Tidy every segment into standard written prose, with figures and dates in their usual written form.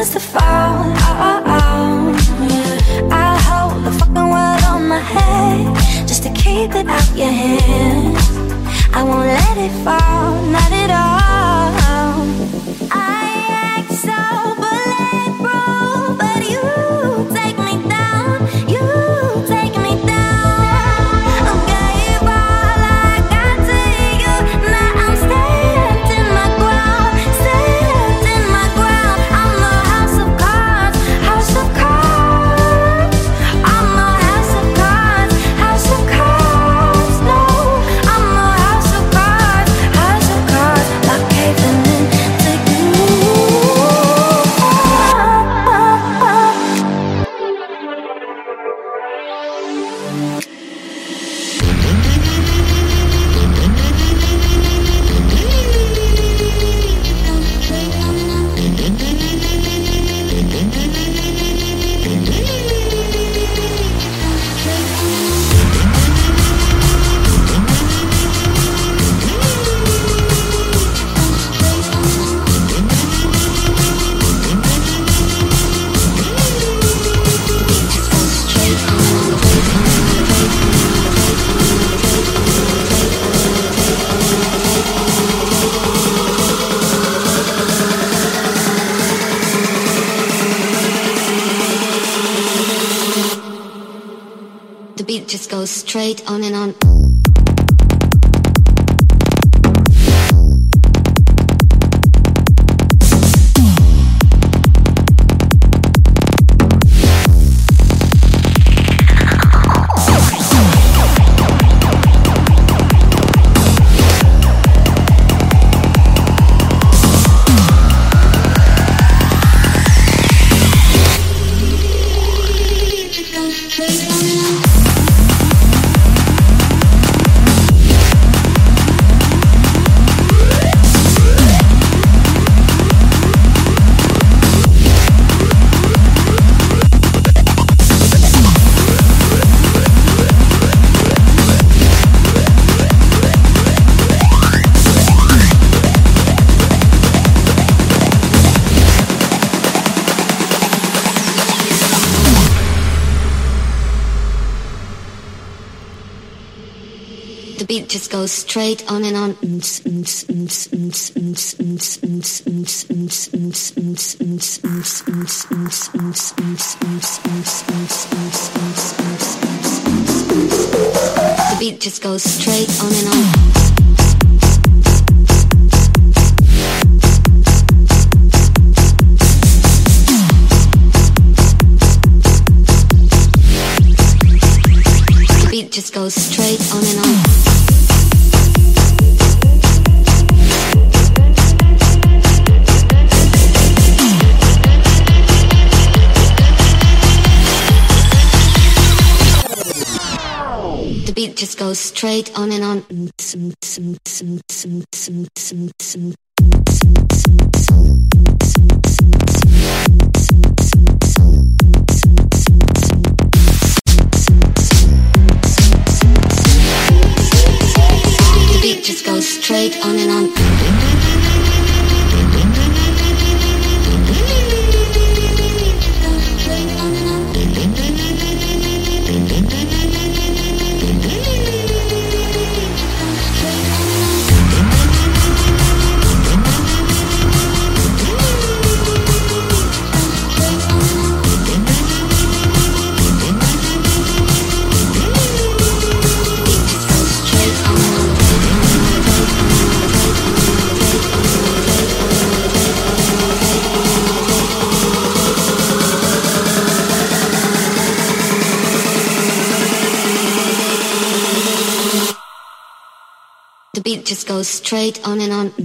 just to fall. I'll hold the fucking world on my head just to keep it out your hands. I won't let it fall, not at all. I act so bulletproof, but you take me down, you take me down. I gave all I got to you, now I'm standing my ground, standing my ground. I'm a house of cards, house of cards. I'm a house of cards, house of cards. No, I'm a house of cards, not caving in to you. The beat just goes straight on and on. The beat just goes straight on and on. The beat just goes straight on and on. Just goes straight on and on. The beat just goes straight on and on. The beat just goes straight on and on. The beat just goes straight on and on.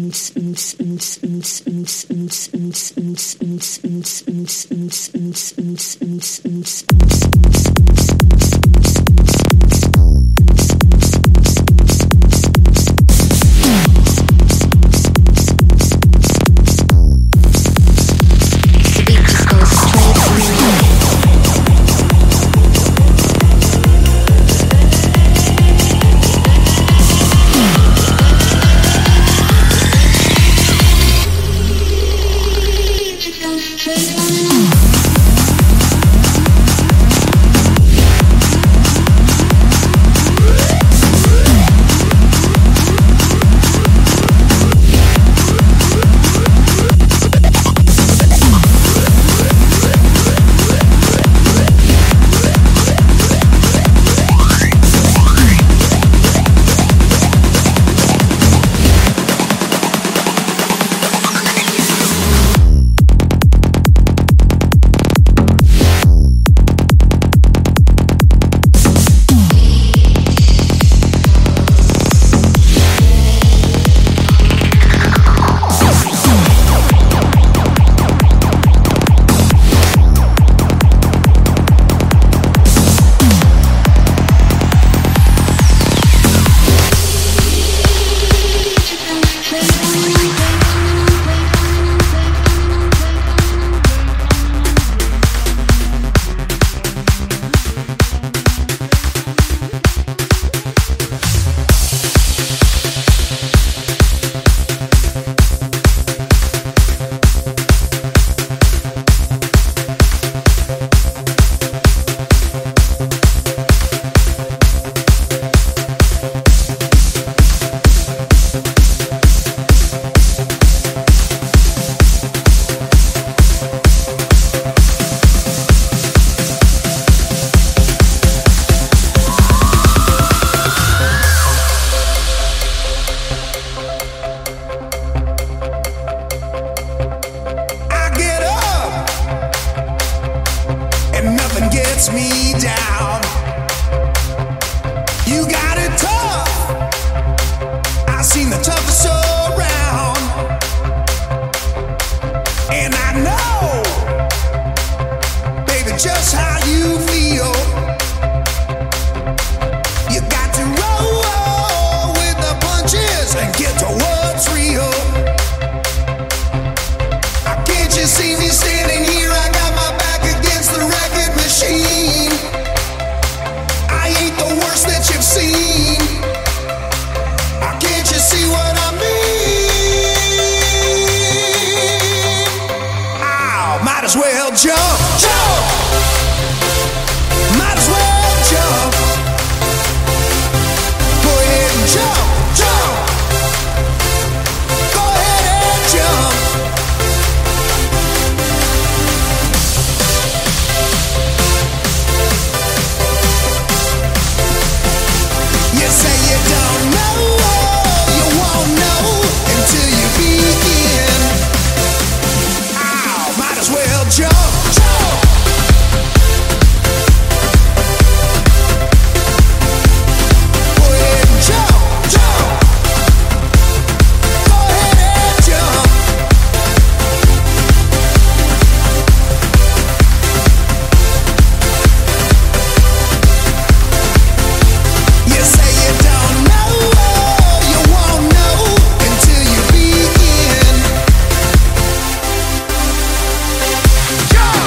Jump!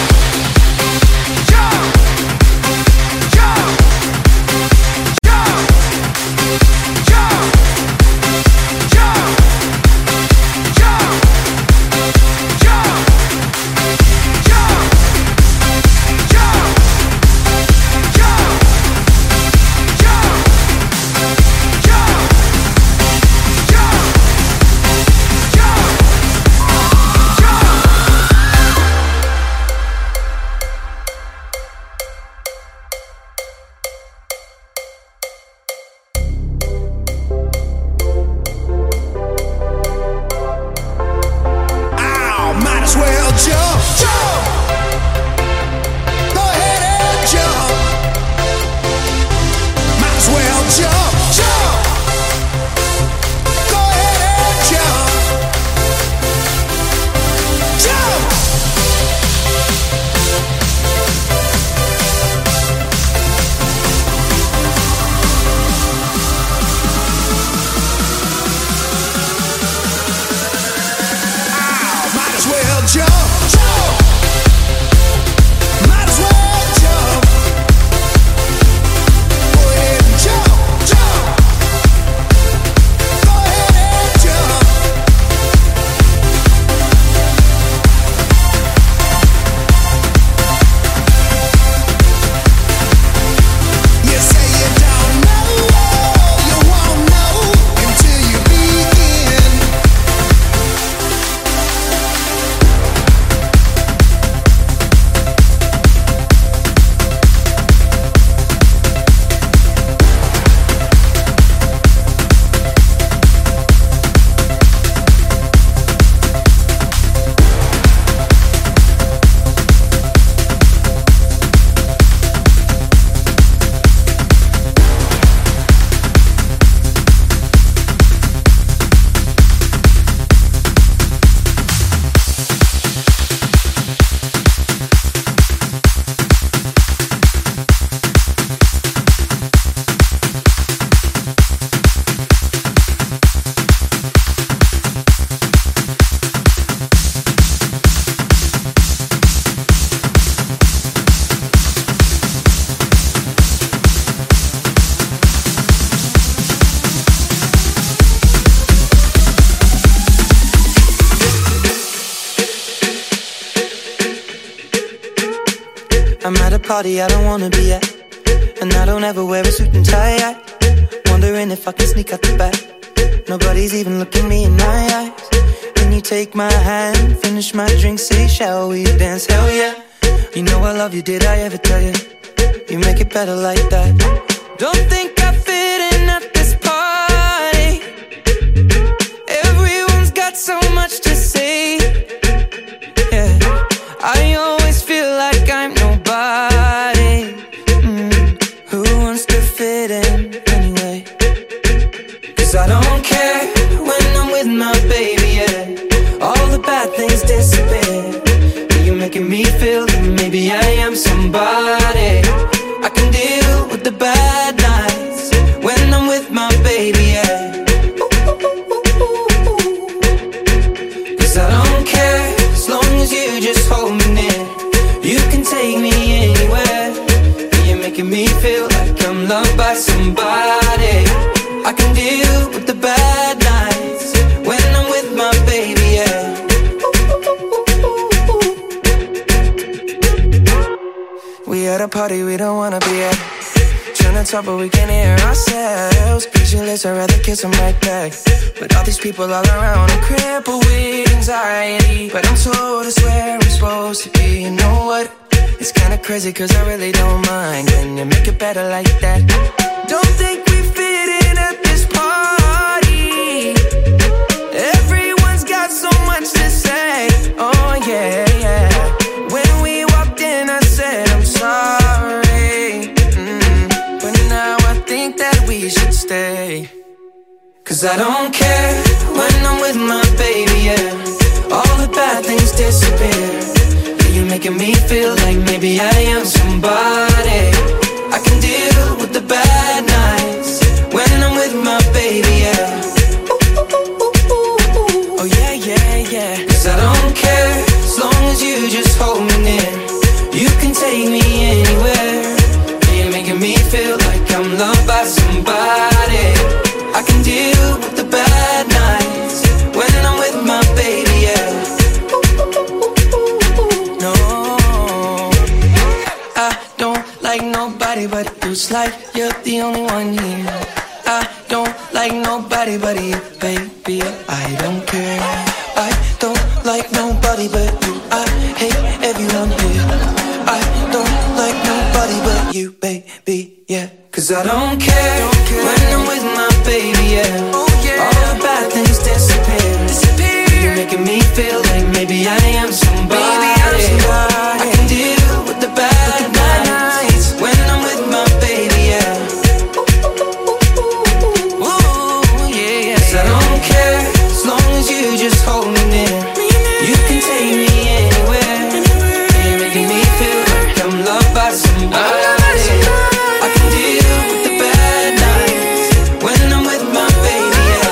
I'm at a party I don't wanna be at, and I don't ever wear a suit and tie. Wondering if I can sneak out the back. Nobody's even looking me in my eyes. Then you take my hand, finish my drink, say shall we dance? Hell yeah. You know I love you, did I ever tell you? You make it better like that. Don't think I fit in at this party. Everyone's got so much to say. Yeah, I always feel like I'm nobody. Who wants to fit in anyway? Cause I don't care when I'm with my baby, yeah. All the bad things disappear. You're making me feel that maybe I am somebody. I can deal with the bad nights when I'm with my baby, yeah. Cause I don't care as long as you just hold me near. You can take me anywhere. You're making me feel like I'm loved by somebody. I can deal with the bad nights when I'm with my baby, yeah. We at a party we don't wanna be at. Trying to talk but we can't hear ourselves. Pictureless, I'd rather kiss them right back. But all these people all around are crippled with anxiety. But I'm told it's where I'm supposed to be. You know what? It's kinda crazy cause I really don't mind. Can you make it better like that? Don't think we fit in at this party. Everyone's got so much to say. Oh yeah, yeah. When we walked in I said I'm sorry. But now I think that we should stay. Cause I don't care when I'm with my baby, yeah. All the bad things disappear. You're making me feel like maybe I am somebody. I can deal with the bad nights when I'm with my baby, yeah. Oh yeah, yeah, yeah. Cause I don't care as long as you just hold me near. You can take me anywhere. You're making me feel like I'm loved by somebody. I can deal with the bad nights when I'm with my baby, yeah. No, I don't like nobody but you. It's like you're the only one here. I don't like nobody but you, baby. I don't care. I don't like nobody but you. I hate everyone here. I don't like nobody but you, baby, yeah. Cause I don't care when I'm with my baby, yeah. All the bad things disappear. You're making me feel like maybe I am somebody. I can deal with the bad nights when I'm with my baby, yeah. Ooh, yeah, yeah. 'Cause I don't care as long as you just hold me near. You can take me anywhere. You're making me feel like I'm loved by somebody. I can deal with the bad nights when I'm with my baby, yeah.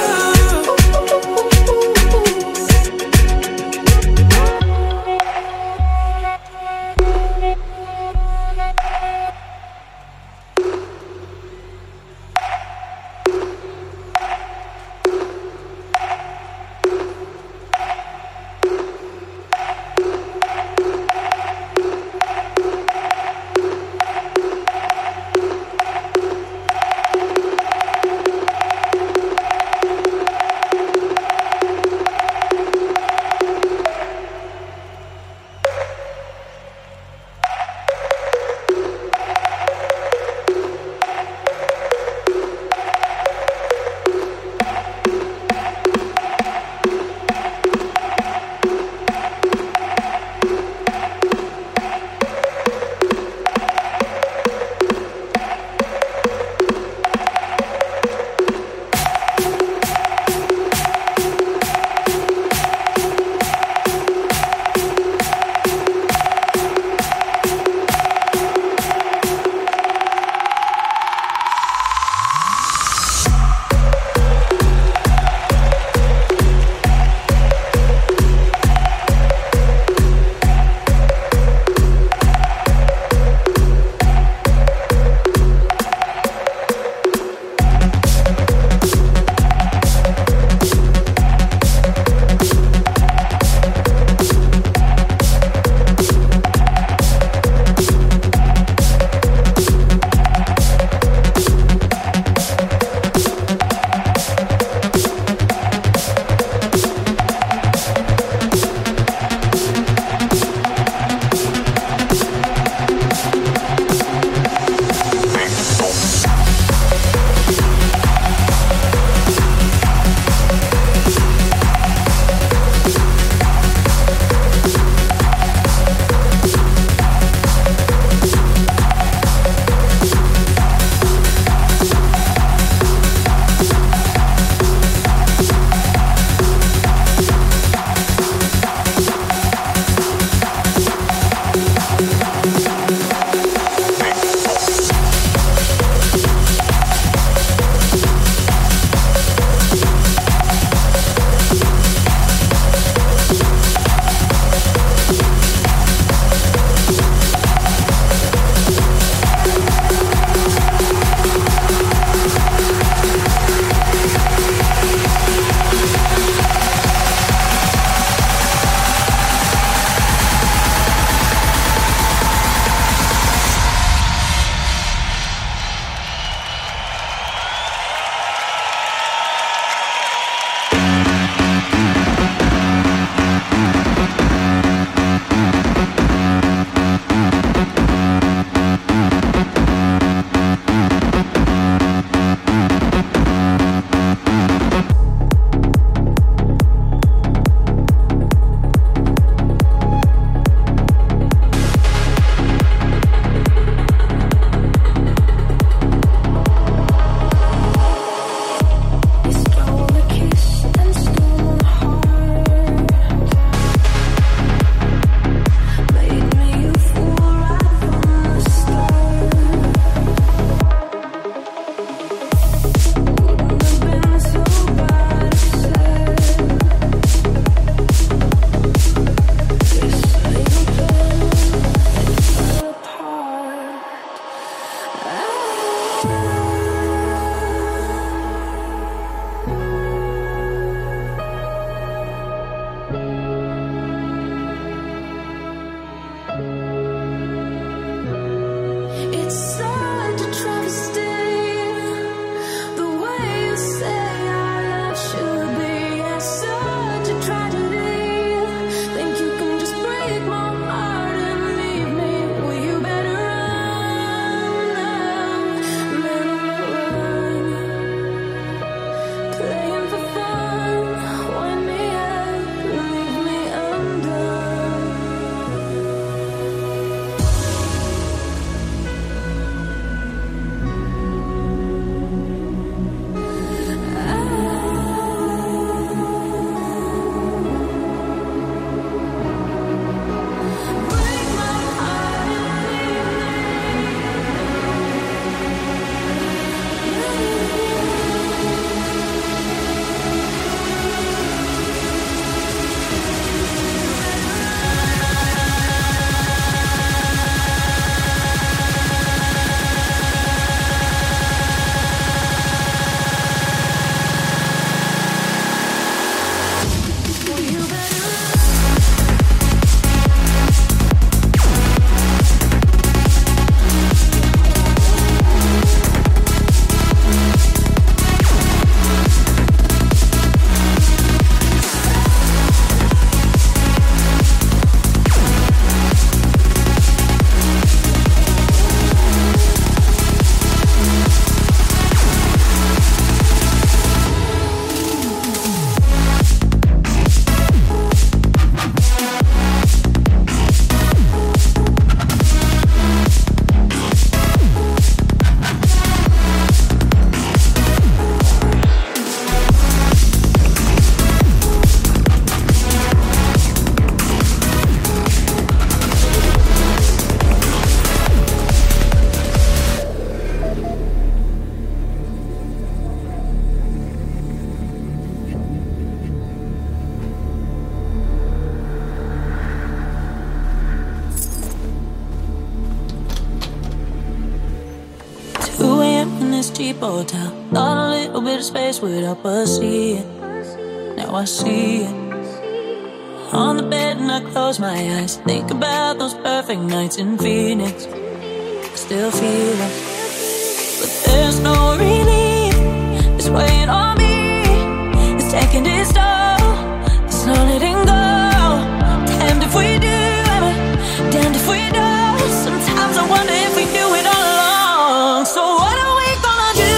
cheap hotel. Thought a little bit of space would help us see it. Now I see it. On the bed and I close my eyes, think about those perfect nights in Phoenix. I still feel it, but there's no relief. It's weighing on me, it's taking its toll. There's no letting go. Damned if we do, damned if we don't. Sometimes I wonder if we knew it all along. So what are we gonna do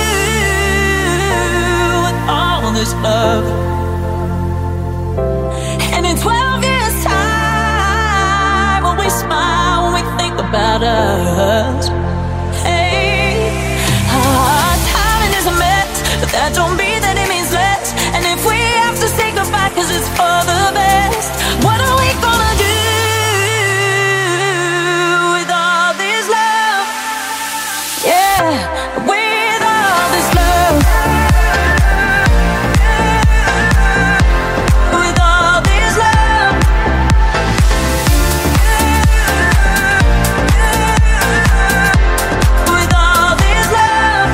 with all this love? And in 12 years' time, will we smile when we think about us? Hey, our timing is a mess, but that don't mean that it means less. And if we have to say goodbye 'cause it's for the best, what are we gonna do with all this love? Yeah, with all this love. With all this love. With all this love.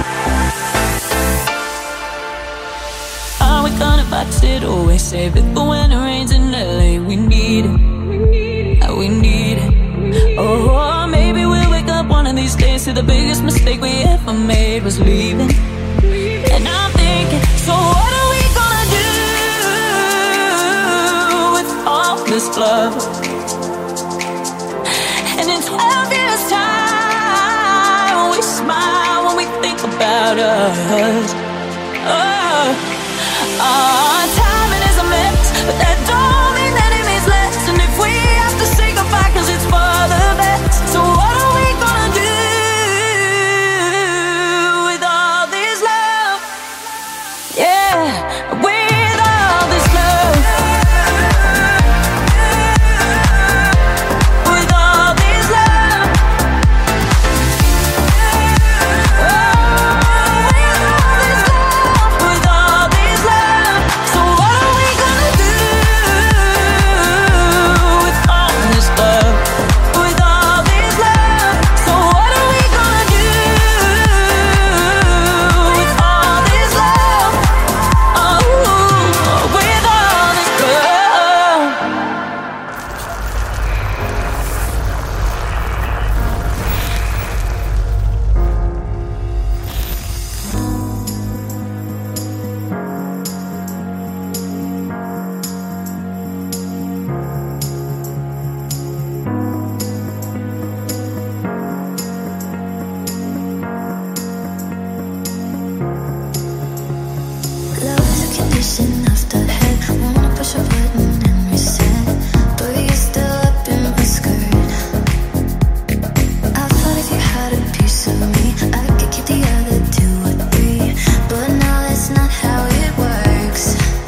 Are we gonna box it away? Save it for when it rains in LA. We need it. We need it. Oh, maybe we'll wake up one of these days to the biggest mistake we ever made was leaving. And I'm thinking, so what are we gonna do with all this love? And in 12 years' time, when we smile when we think about us. Oh, our timing is a mess, but that don't mean that it means less. And if we have to say goodbye 'cause it's for the best, so what are we gonna do with all this love? Yeah, with all this love. With all this love. Oh, with all this love. With all this love. So what are we gonna do with all this love? With all this love. So what are we gonna do with all this love? Oh, with all this love. Love is a condition of the head. Wanna push a button and reset, but you're still up in my skirt. I thought if you had a piece of me, I could keep the other 2 or 3, but now that's not how it works.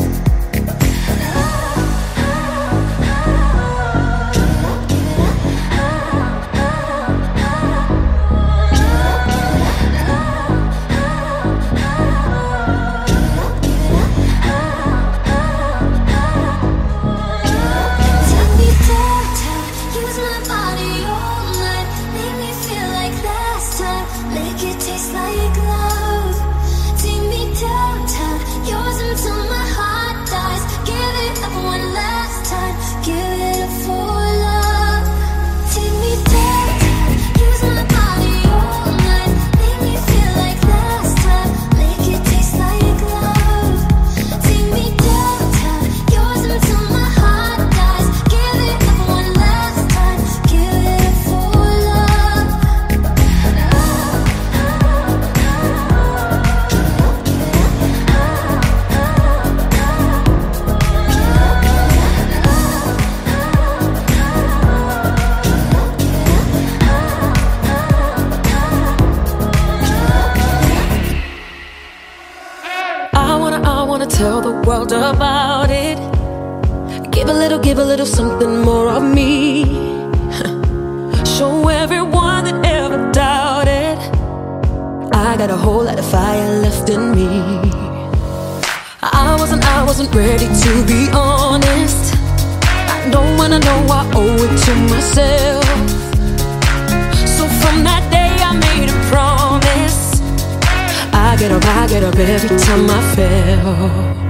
Take me downtown, use my body all night, make me feel like last time, make it taste like love. Take me downtown, yours until my heart dies. Give it up one last time, give it up for love. Take me downtown, use my body all night, make me feel like last time, make it taste like love. Take me downtown, yours until my heart dies. Give it up one last time, give it up for love. I wanna tell the world about it. Give a little something more of me. Show everyone that ever doubted I got a whole lot of fire left in me. I wasn't ready to be honest. I know when I know I owe it to myself. So from that day I made a promise get up every time I fail.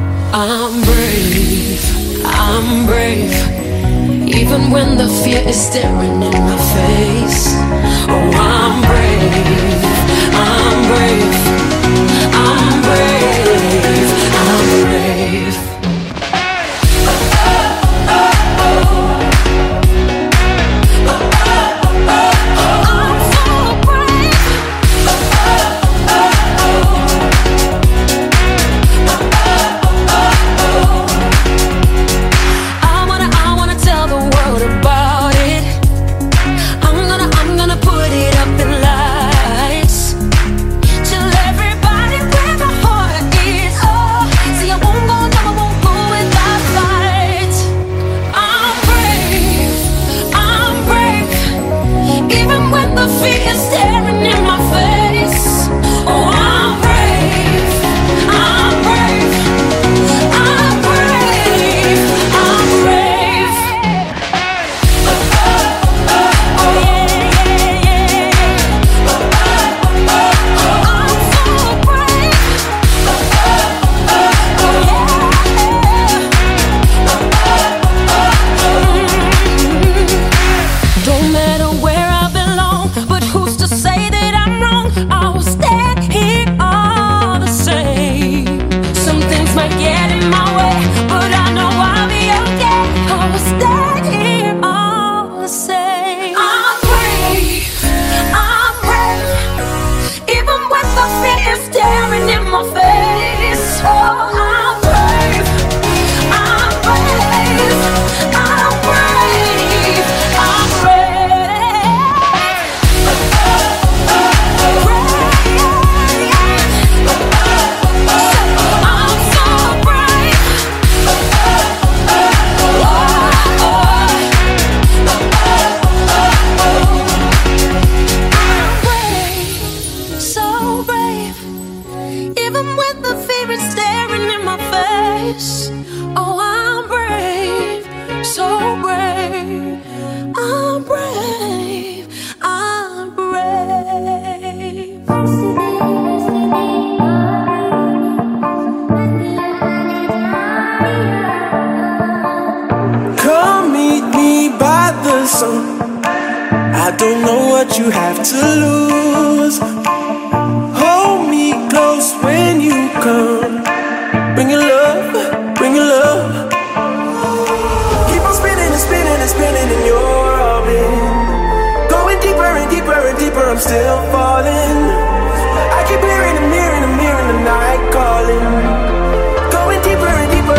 I'm brave, even when the fear is staring in my face. Oh, I'm brave, I'm brave, I'm brave, I'm brave. You have to lose. Hold me close when you come. Bring your love, bring your love. Keep on spinning and spinning and spinning in your orbit. Going deeper and deeper and deeper, I'm still falling. I keep hearing the mirror in the night calling. Going deeper and deeper.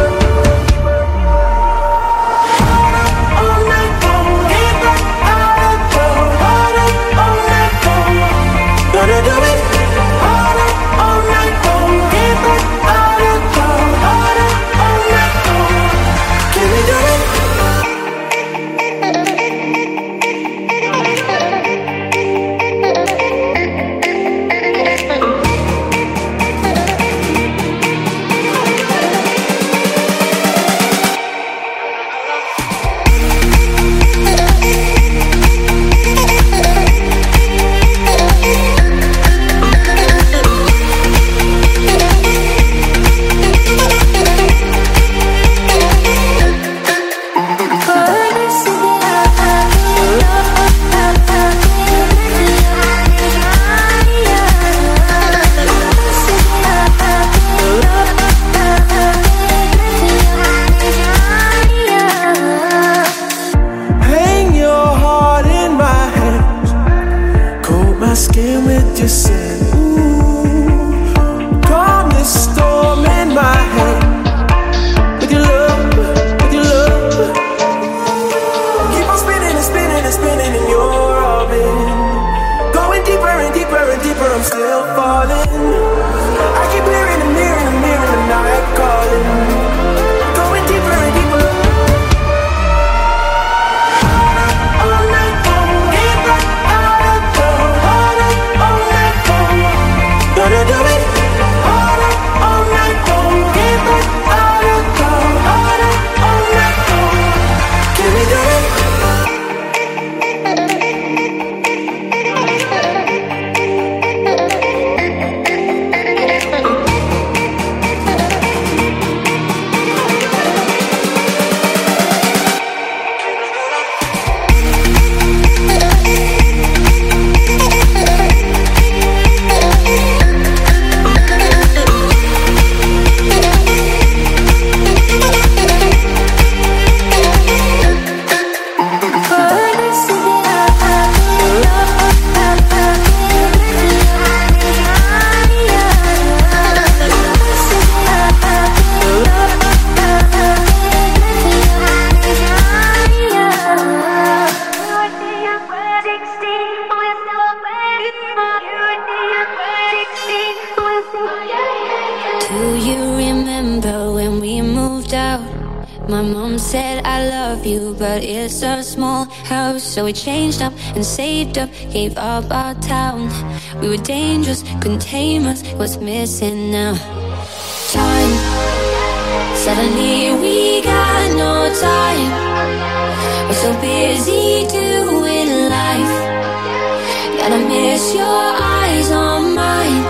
My mom said I love you, but it's a small house. So we changed up and saved up, gave up our town. We were dangerous, couldn't tame us. What's missing now? Time. Suddenly we got no time. We're so busy doing life. Gotta miss your eyes on mine,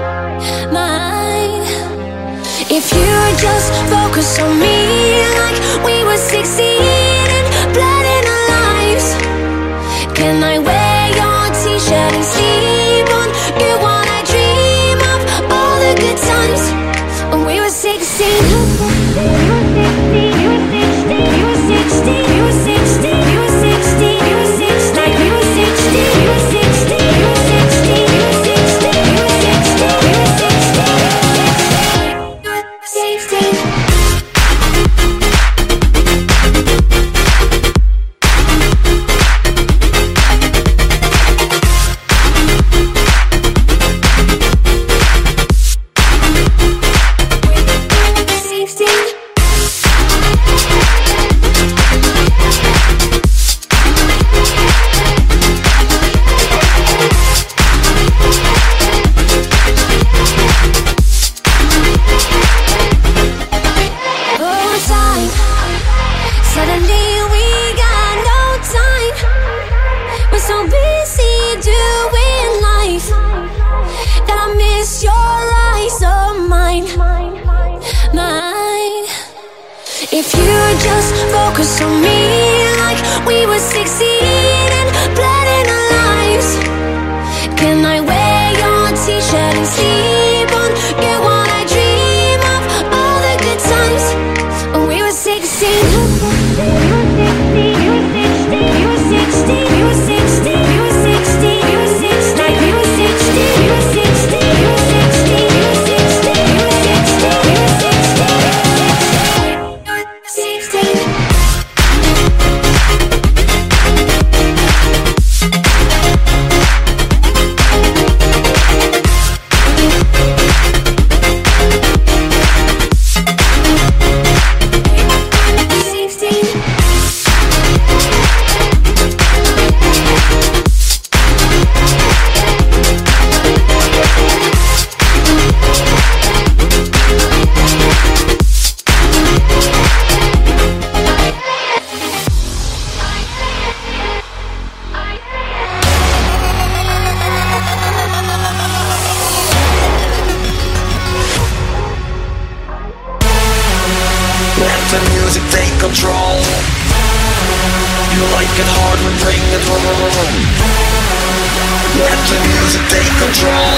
mine. If you just focus on me like we were succeeding, blood in our lives. Can I wear your t-shirt and sleep on you while I dream of all the good times when we were 16? You were 16, you were 16, you were 16, you were 16, you were 16, like we were 16, you were 16, you were 16, you were 16, you were 16, you were 16, you were 16. If you just focus on me like we were succeeding, blood in our lives. Can I wear your t-shirt and sleep on you while I dream of all the good times when we were 16? You were 16, you were 16, you were 16, you were 16, you were 16, like we were 16, you were 16, you were 16, you were 16, you were 16, you were 16. The music take control. You like it hard when bring it home. Let the music take control.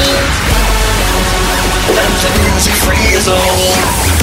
Let the music free us all.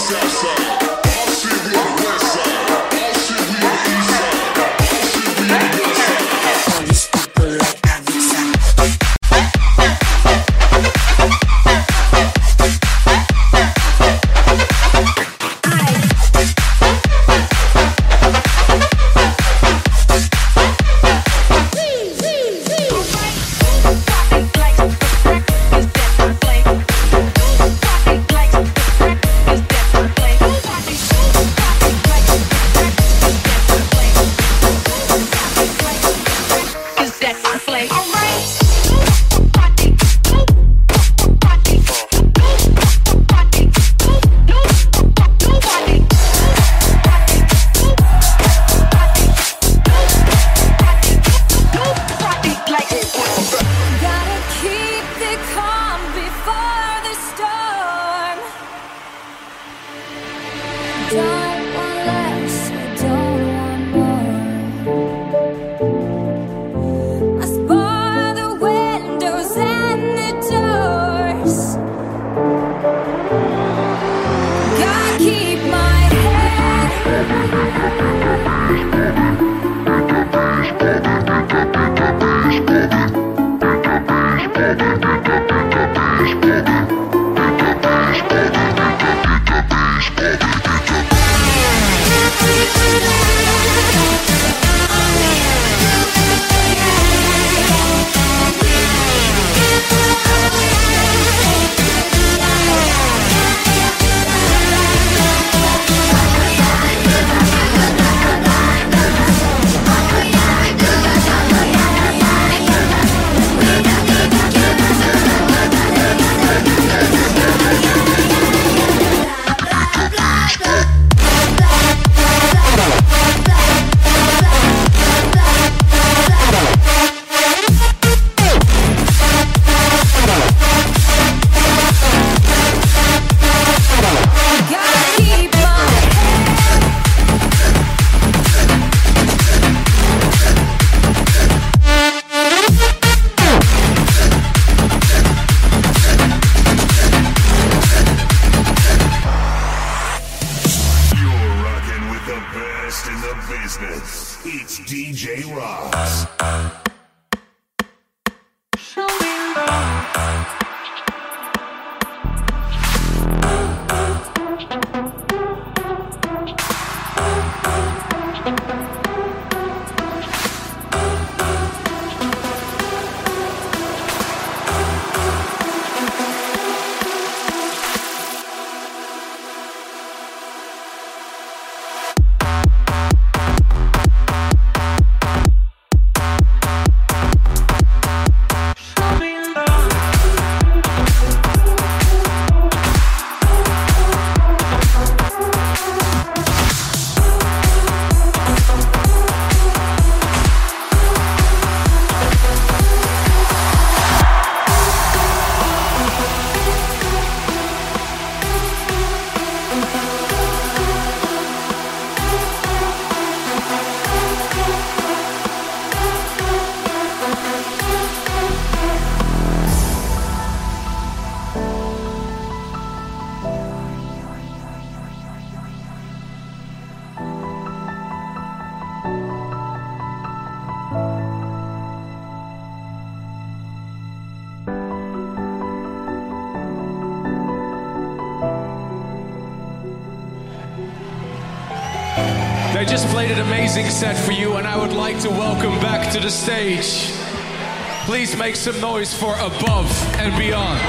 I just played an amazing set for you, and I would like to welcome back to the stage. Please make some noise for Above and Beyond.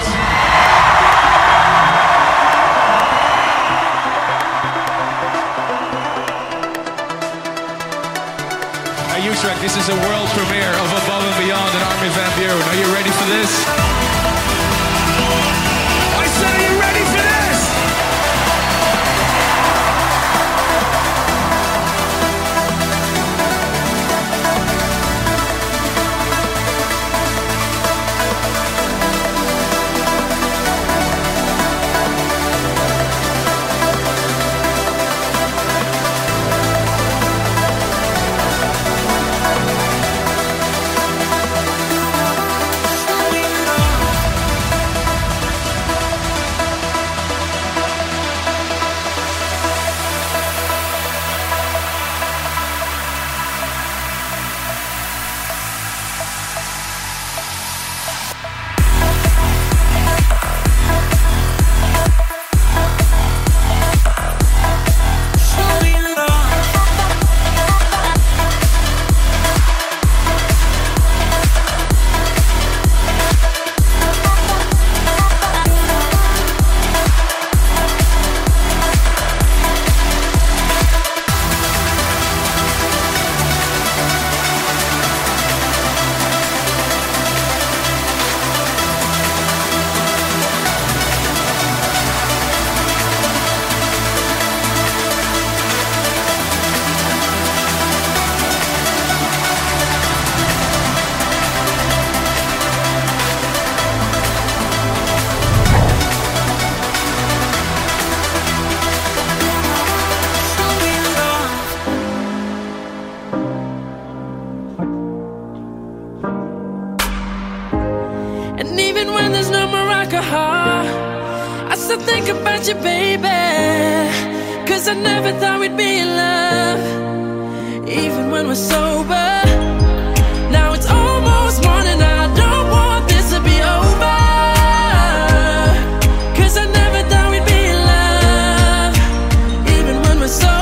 Hey, U-Track, this is a world premiere of Above and Beyond and Armin van Buuren. Are you ready for this? I said, are you ready for this? about you, baby. Cause I never thought we'd be in love, even when we're sober. Now it's almost morning, I don't want this to be over. Cause I never thought we'd be in love, even when we're sober.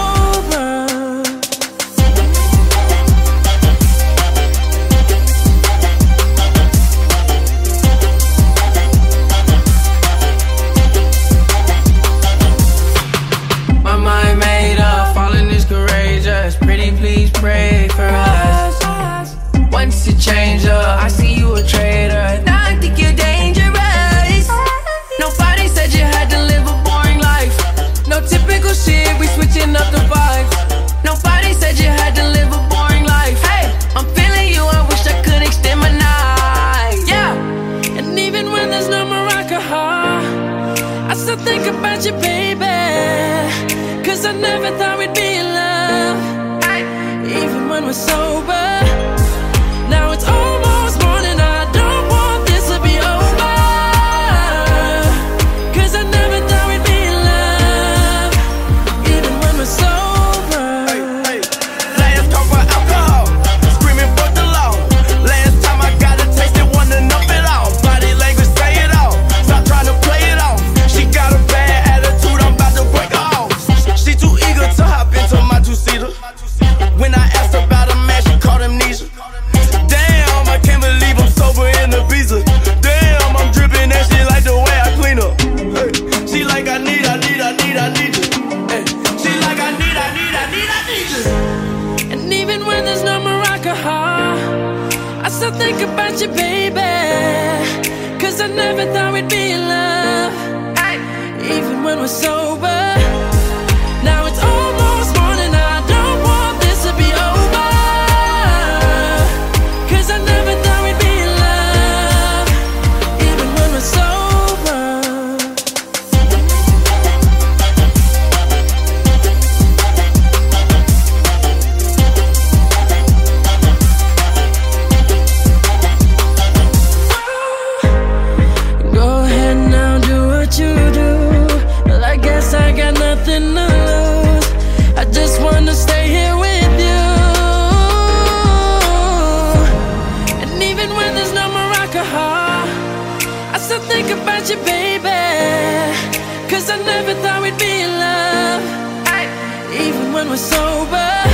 My mind made up, falling is courageous. Pretty please pray for us. Once you change up, I see you a traitor. Now I think you're dangerous. Nobody said you had to live a boring life. No typical shit, we switching up the vibes. Nobody said you had to live a boring life. Hey, I'm feeling you, I wish I could extend my night. Yeah. And even when there's no more alcohol, I still think about you, baby. Cause I never thought we'd be in love, even when we're sober. Now it's almost morning, I don't want this to be over. Cause I never thought we'd be in love, even when we're sober. Hey, last call for alcohol, screaming for the law. Last time I got a taste, it wasn't enough at all. Body language say it all, stop trying to play it off. She got a bad attitude, I'm about to break her off. She too eager to hop into my two-seater. When I asked about a man, she called amnesia. Damn, I can't believe I'm sober in Ibiza. Damn, I'm dripping and she like the way I clean up. Hey, she like I need you. Hey, she like I need you. And even when there's no more alcohol, I still think about you, baby. Cause I never thought we'd be in love, even when we're sober. Now it's almost morning, I don't want this to be over. Cause I never thought we'd be in love, even when we're sober. Go ahead now, do what you do. Well, I guess I got nothing to lose. I just wanna stay here with you. And even when there's no more alcohol, I still think about you, baby. Cause I never thought we'd be in love, even when we're sober.